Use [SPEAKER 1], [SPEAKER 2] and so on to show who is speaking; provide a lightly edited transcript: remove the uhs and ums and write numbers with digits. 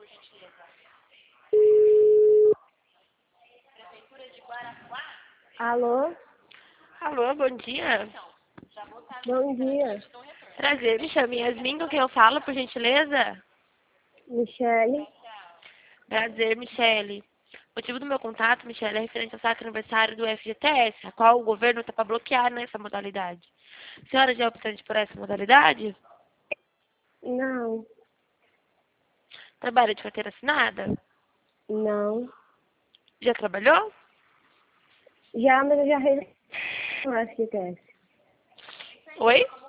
[SPEAKER 1] Alô?
[SPEAKER 2] Alô, bom dia.
[SPEAKER 1] Bom dia.
[SPEAKER 2] Prazer, me chamo Yasmin, com quem eu falo, por gentileza?
[SPEAKER 1] Michele.
[SPEAKER 2] Prazer, Michele. O motivo do meu contato, Michele, é referente ao sacro aniversário do FGTS, a qual o governo está para bloquear nessa modalidade. A senhora já é optante por essa modalidade?
[SPEAKER 1] Não.
[SPEAKER 2] Trabalha de carteira assinada?
[SPEAKER 1] Não.
[SPEAKER 2] Já trabalhou?
[SPEAKER 1] Já, mas eu já resolvi o FGTS.
[SPEAKER 2] Oi?